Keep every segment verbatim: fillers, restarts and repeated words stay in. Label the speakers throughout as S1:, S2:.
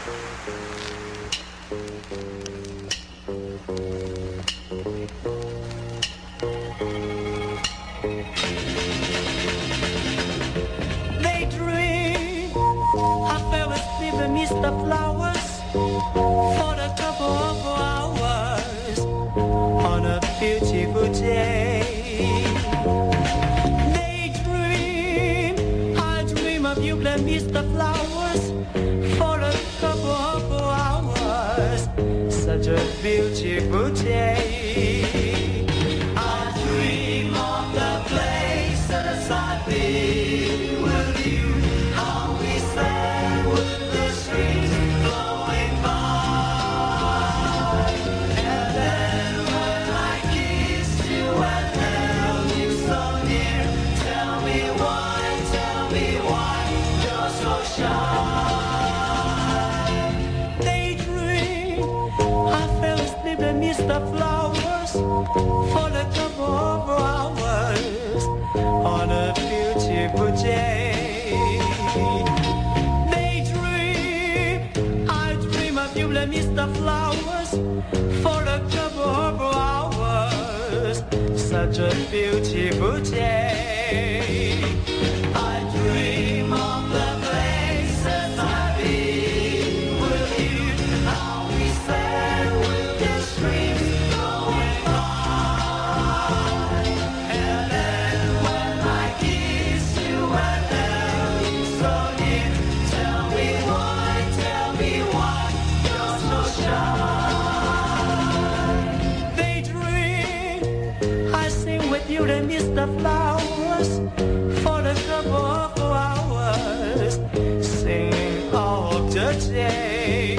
S1: They dream I fell asleep amidst the flowers for a couple of hours on a beautiful day. They dream I dream of you amidst the flowers for a couple of hours, such a beautiful day. I dream of the places I've been with you, how we sang with the streams flowing by, and then when I kissed you and held you so near, tell me why, tell me why you're so shy. They dream I fell asleep amidst the flowers for a couple of hours on a beautiful day. They dream I dream of you amidst the flowers for a couple of hours, such a beautiful day. I dream of the places I've been with you, how we sang with the streams flowing by, and then when I kissed you and held you so near, tell me why, tell me why you're so shy. They dream I sing with you amidst the flowers for a couple of hours, singing all of the day.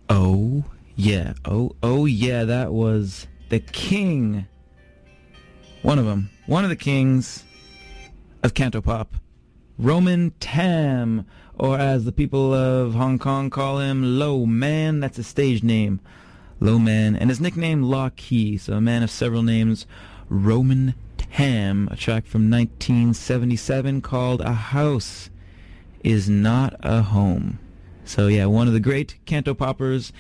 S2: Oh, yeah. Oh, oh, yeah. That was the king. One of them. One of the kings of Cantopop. Roman Tam, or as the people of Hong Kong call him, Lo Man. That's his stage name. Lo Man. And his nickname, Law Key. So a man of several names. Roman Tam. A track from nineteen seventy-seven called A House Is Not a Home. So yeah, one of the great Cantopoppers.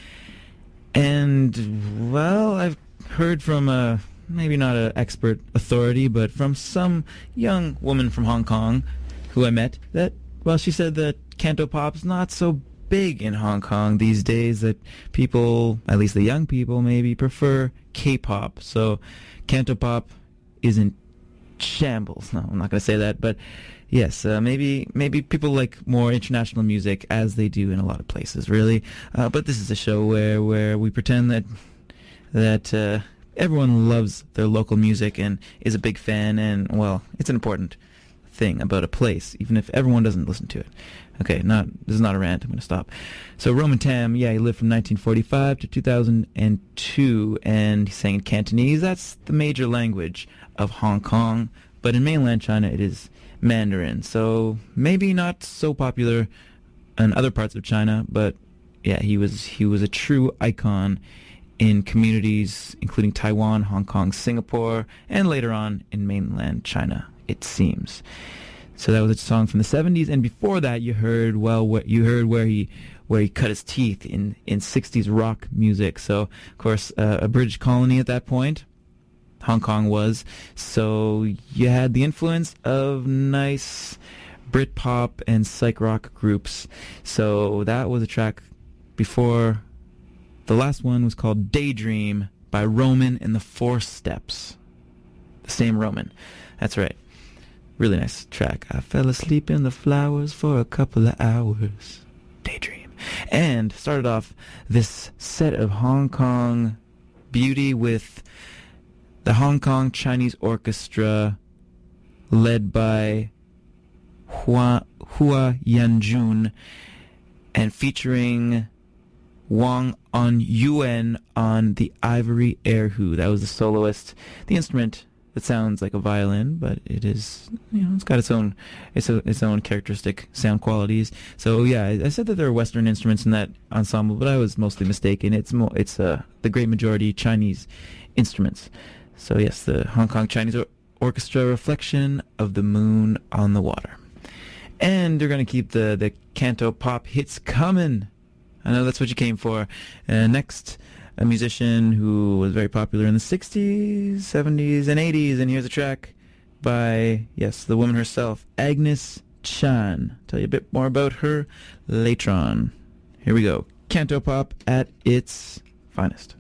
S2: And, well, I've heard from a, maybe not an expert authority, but from some young woman from Hong Kong who I met, that, well, she said that Cantopop's not so big in Hong Kong these days, that people, at least the young people maybe, prefer K-pop. So Cantopop is in shambles. No, I'm not going to say that, but yes, uh, maybe maybe people like more international music, as they do in a lot of places, really. Uh, but this is a show where, where we pretend that that uh, everyone loves their local music and is a big fan, and, well, it's an important thing about a place, even if everyone doesn't listen to it. Okay, not this is not a rant. I'm going to stop. So Roman Tam, yeah, he lived from nineteen forty-five to two thousand two, and he sang in Cantonese. That's the major language of Hong Kong, but in mainland China it is Mandarin. So maybe not so popular in other parts of China, but yeah, he was he was a true icon in communities including Taiwan, Hong Kong, Singapore, and later on in mainland China, it seems. So that was a song from the seventies, and before that, you heard well, what you heard where he where he cut his teeth in in sixties rock music. So of course, uh, a British colony at that point, Hong Kong was. So you had the influence of nice Britpop and psych rock groups. So that was a track before. The last one was called Daydream by Roman and the Four Steps. The same Roman. That's right. Really nice track. I fell asleep in the flowers for a couple of hours. Daydream. And started off this set of Hong Kong beauty with the Hong Kong Chinese Orchestra, led by Hua, Hua Yanjun, and featuring Wang On Yuan on the ivory erhu. That was the soloist. The instrument that sounds like a violin, but it is, you know, it's got its own, its, a, its own characteristic sound qualities. So yeah, I, I said that there are Western instruments in that ensemble, but I was mostly mistaken. It's mo- it's uh, the great majority Chinese instruments. So yes, the Hong Kong Chinese or- Orchestra, reflection of the moon on the water. And they're going to keep the, the Cantopop hits coming. I know that's what you came for. Uh, next, a musician who was very popular in the sixties, seventies, and eighties. And here's a track by, yes, the woman herself, Agnes Chan. Tell you a bit more about her later on. Here we go. Cantopop at its finest.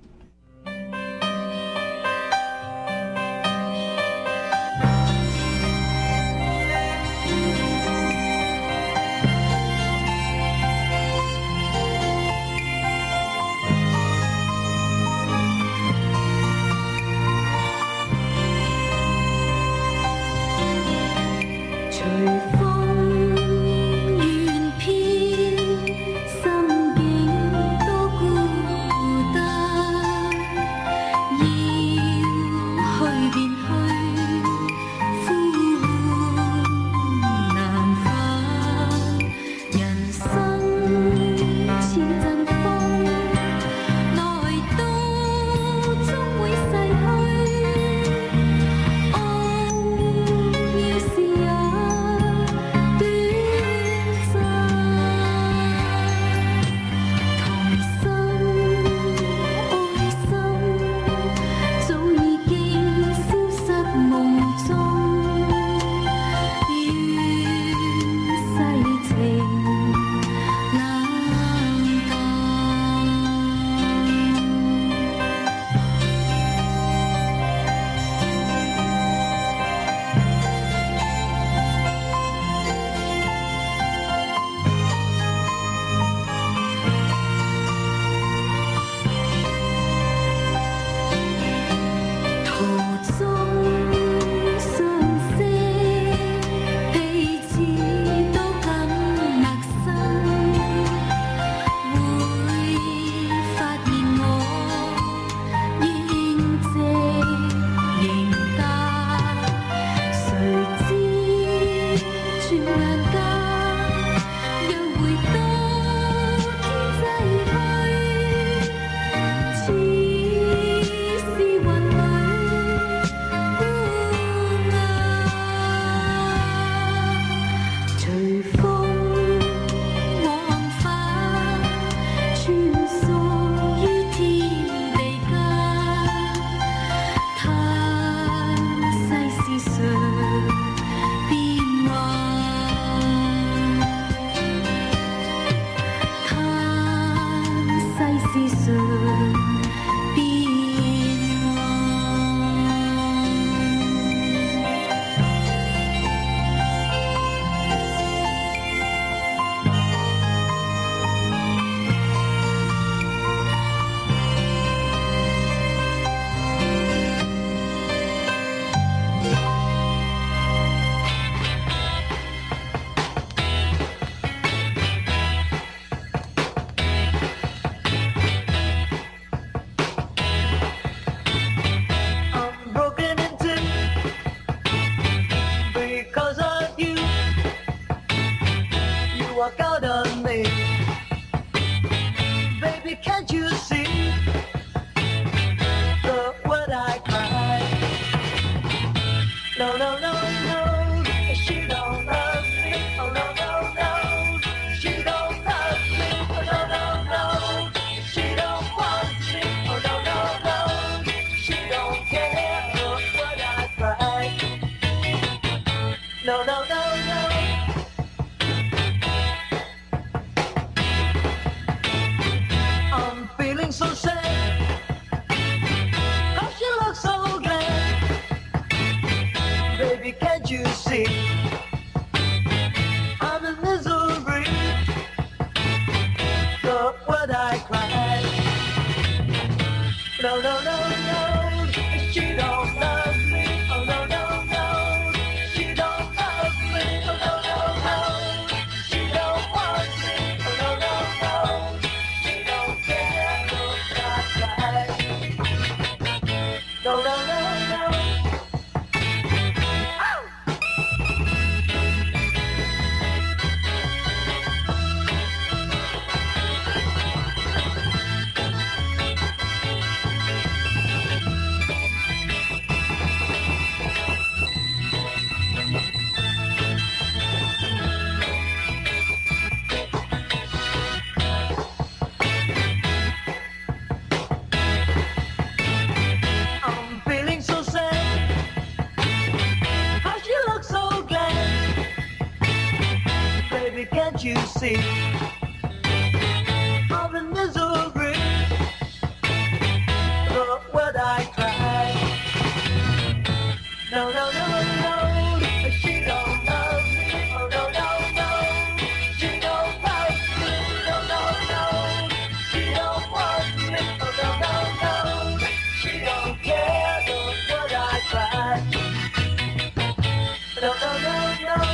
S1: the word I cried. No, no, no, no, she don't love me. Oh, no, no, no, she don't love me. Oh, no, no, no, she don't want me. Oh, no, no, no, she don't care. Look, I cried. No, no, no, no. Can't you see all the misery, the word I cried? No, no, no, no, she don't love me. Oh, no, no, no, she don't love me. No, no, no, she don't want me. Oh, no, no, no, she don't care. The word I cried. No, no, no, no.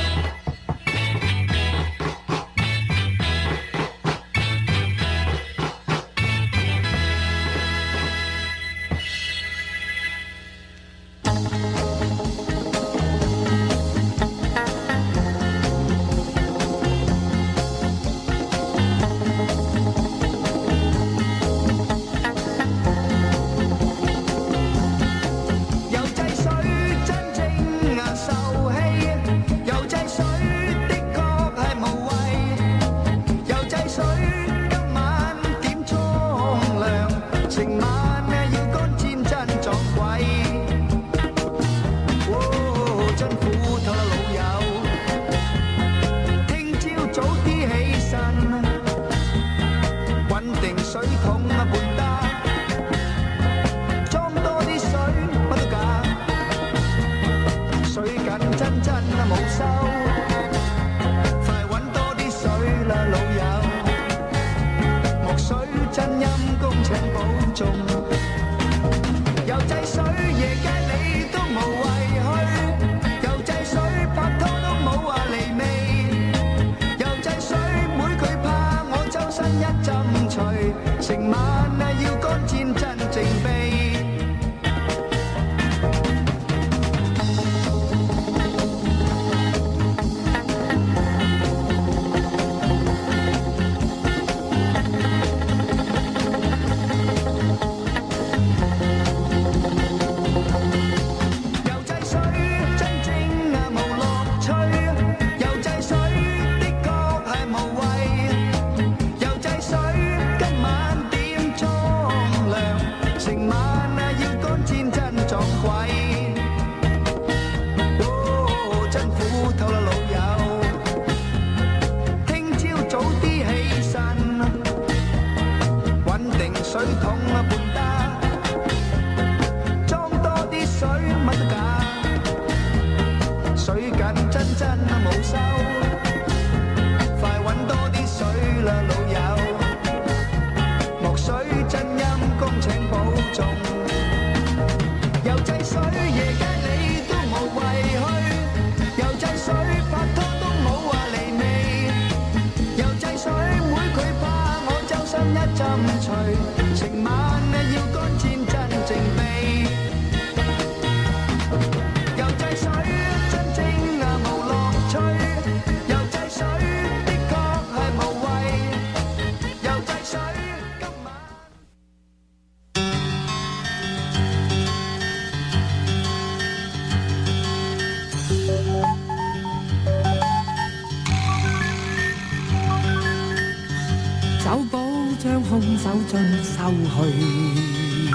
S3: 手盡收去，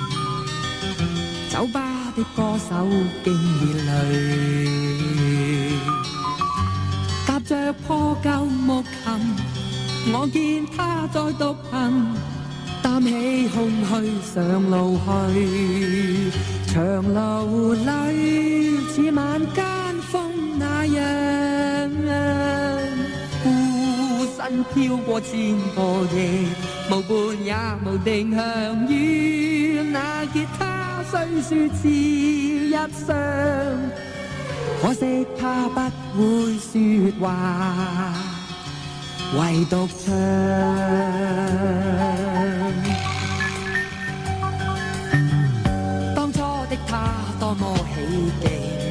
S3: 酒吧的歌手經熱淚，踏着破舊木琴，我見他在獨行，擔起空虛上路去，長路裏似晚間風那樣，故世身飄過千個夜，無伴也無定向於那吉他雖說是一雙，可惜他不會說話，唯獨唱。當初的他多麼起勁，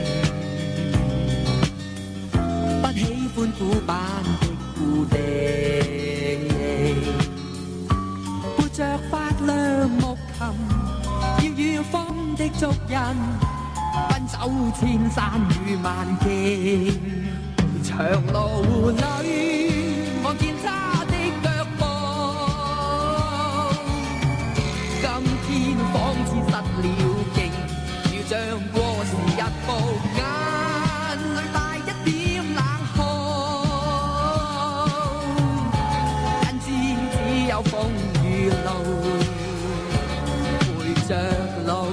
S3: 不喜歡古板的固定，撥着發亮木琴，要與風的足印，奔走千山與萬徑，長路裏望見他的腳步，今天仿似失了勁，要將過時日報，眼裏帶一點冷酷，因知只有風雨路陪着老。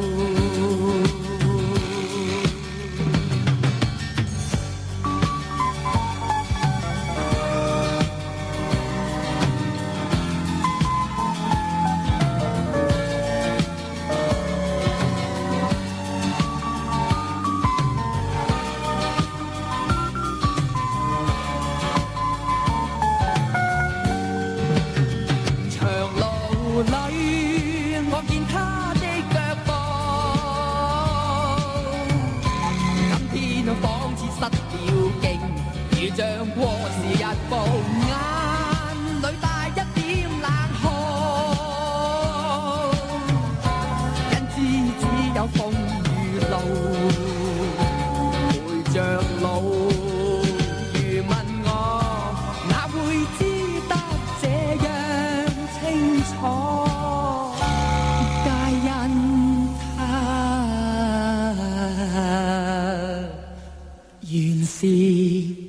S3: 像過時日報，眼裏帶一點冷酷，因知只有風雨路陪着老。如問我，哪會知得這樣清楚？皆因他原是。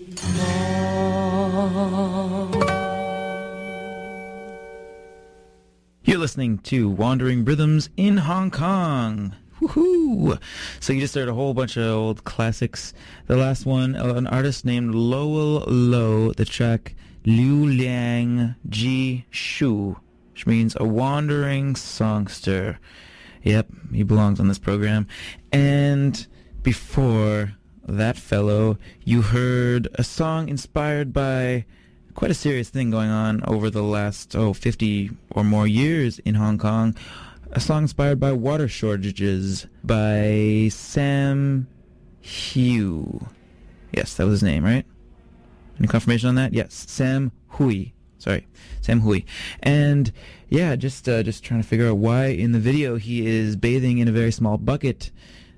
S2: You're listening to Wandering Rhythms in Hong Kong. Woohoo! So you just heard a whole bunch of old classics. The last one, uh, an artist named Lowell Low, the track Liu Liang Ji Shu, which means a wandering songster. Yep, he belongs on this program. And before that fellow, you heard a song inspired by quite a serious thing going on over the last, oh, fifty or more years in Hong Kong. A song inspired by water shortages by Sam Hui. Yes, that was his name, right? Any confirmation on that? Yes, Sam Hui. Sorry, Sam Hui. And yeah, just uh, just trying to figure out why in the video he is bathing in a very small bucket.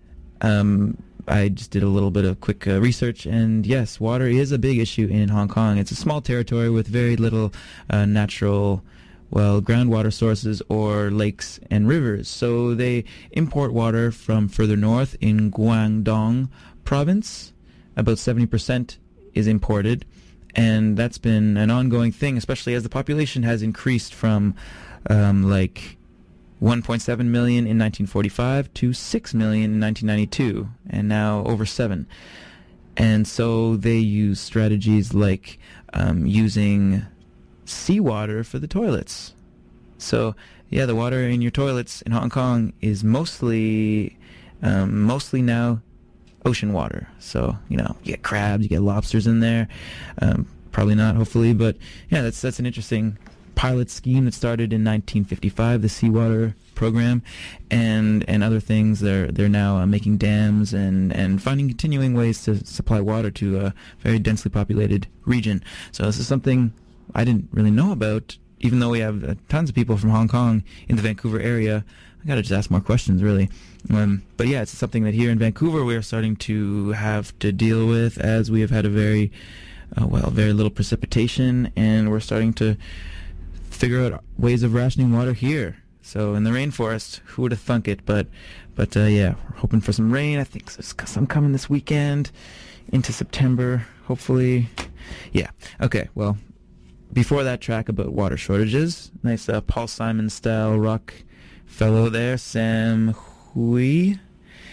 S2: Um... I just did a little bit of quick uh, research, and yes, water is a big issue in Hong Kong. It's a small territory with very little uh, natural, well, groundwater sources or lakes and rivers. So they import water from further north in Guangdong province. About seventy percent is imported, and that's been an ongoing thing, especially as the population has increased from um, like one point seven million in nineteen forty-five to six million in nineteen ninety-two, and now over seven. And so they use strategies like um, using seawater for the toilets. So yeah, the water in your toilets in Hong Kong is mostly um, mostly now ocean water. So, you know, you get crabs, you get lobsters in there. Um, probably not, hopefully, but yeah, that's that's an interesting pilot scheme that started in nineteen fifty-five, the seawater program, and and other things. They're they're now uh, making dams and and finding continuing ways to supply water to a very densely populated region. So this is something I didn't really know about, even though we have uh, tons of people from Hong Kong in the Vancouver area. I gotta just ask more questions, really. Um, but yeah, it's something that here in Vancouver we are starting to have to deal with, as we have had a very uh, well, very little precipitation, and we're starting to figure out ways of rationing water here. So in the rainforest, who would have thunk it? But, but uh, yeah, we're hoping for some rain. I think there's some coming this weekend into September, hopefully. Yeah. Okay. Well, before that track about water shortages, nice uh, Paul Simon style rock fellow there, Sam Hui.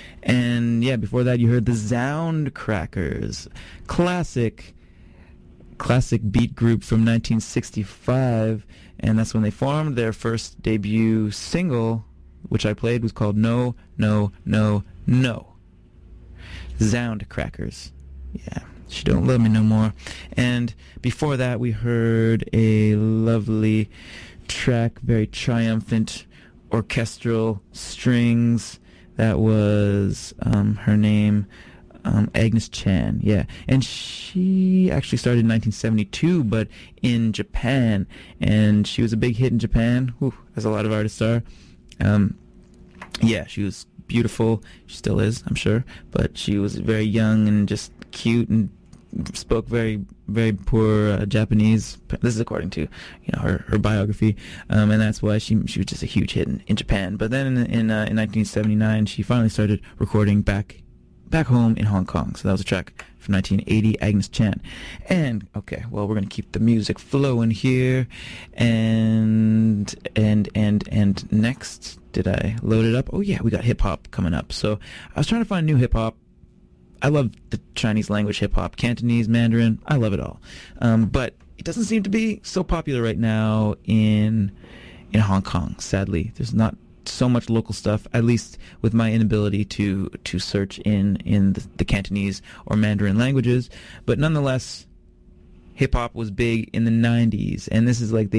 S2: And yeah, before that you heard the Sound Crackers, classic classic beat group from nineteen sixty-five, and that's when they formed. Their first debut single, which I played, was called No, No, No, No. Soundcrackers. Yeah, She Don't Love Me No More. And before that, we heard a lovely track, very triumphant, orchestral strings. That was um, her name, um, Agnes Chan. Yeah, and she actually started in nineteen seventy-two, but in Japan, and she was a big hit in Japan, whew, as a lot of artists are. Um, yeah, she was beautiful. She still is, I'm sure, but she was very young and just cute and spoke very, very poor uh, Japanese. This is according to, you know, her, her biography, um, and that's why she she was just a huge hit in, in Japan. But then in in, uh, in nineteen seventy-nine, she finally started recording back back home in Hong Kong. So that was a track from nineteen eighty, Agnes Chan. And okay, well, we're gonna keep the music flowing here, and and and and next, did I load it up? Oh yeah, we got hip hop coming up. So I was trying to find new hip hop. I love the Chinese language hip-hop, Cantonese, Mandarin, I love it all. Um, but it doesn't seem to be so popular right now in in Hong Kong, sadly. There's not so much local stuff, at least with my inability to, to search in, in the, the Cantonese or Mandarin languages. But nonetheless, hip-hop was big in the nineties, and this is like the